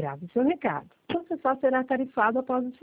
Grave seu recado. Você só será tarifado após o